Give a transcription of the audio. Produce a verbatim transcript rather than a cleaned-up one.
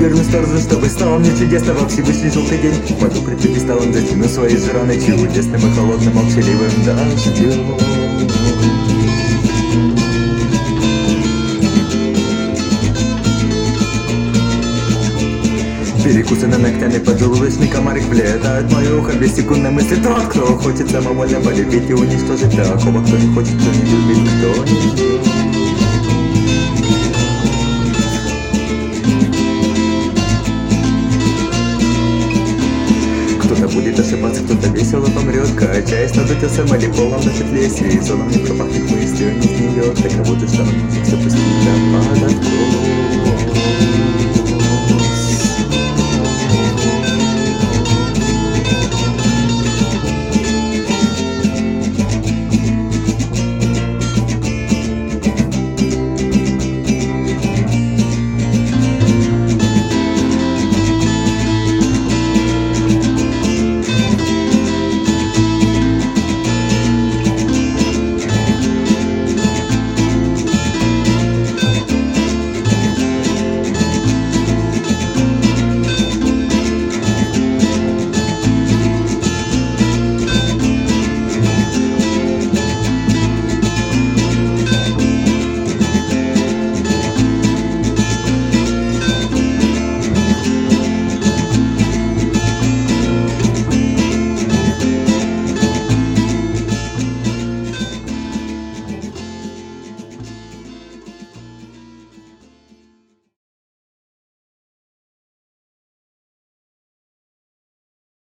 поверну сторону, чтобы стало мне чудесно во Всевышний желтый день. Пойду пред пьедесталом, затяну свои жираны чудесным и холодным молчаливым дождем. Перекусанный ногтями поджелудочный комарик влетает в мое ухо без секундной мысли. Тот, кто хочет самовольно полюбить и уничтожить такого, кто не хочет, кто не любит, кто не любит. Кто-то будет ошибаться, кто-то весело помрет, качаясь над утесом или полом на петле. Сезоном не пропахнет мыслью, не гниет. Так а вот и что нам нужно, все пустить под открой.